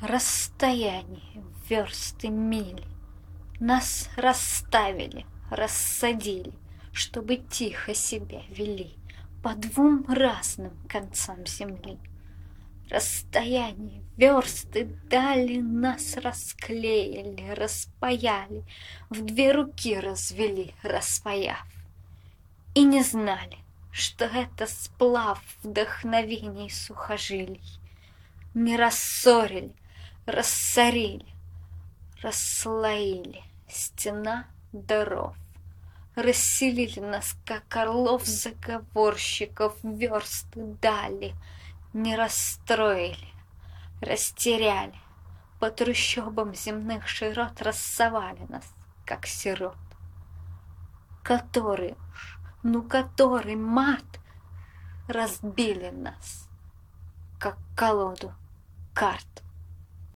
Расстояние, версты, мили нас расставили, рассадили, чтобы тихо себя вели по двум разным концам земли. Расстояние, версты дали, нас расклеили, распаяли, в две руки развели, распаяв. И не знали, что это сплав вдохновений сухожилий. Не рассорили, рассорили, расслоили стена даров. Расселили нас, как орлов-заговорщиков, версты дали. Не расстроили, растеряли, по трущобам земных широт рассовали нас, как сирот. Который уж, который мат, разбили нас, как колоду карт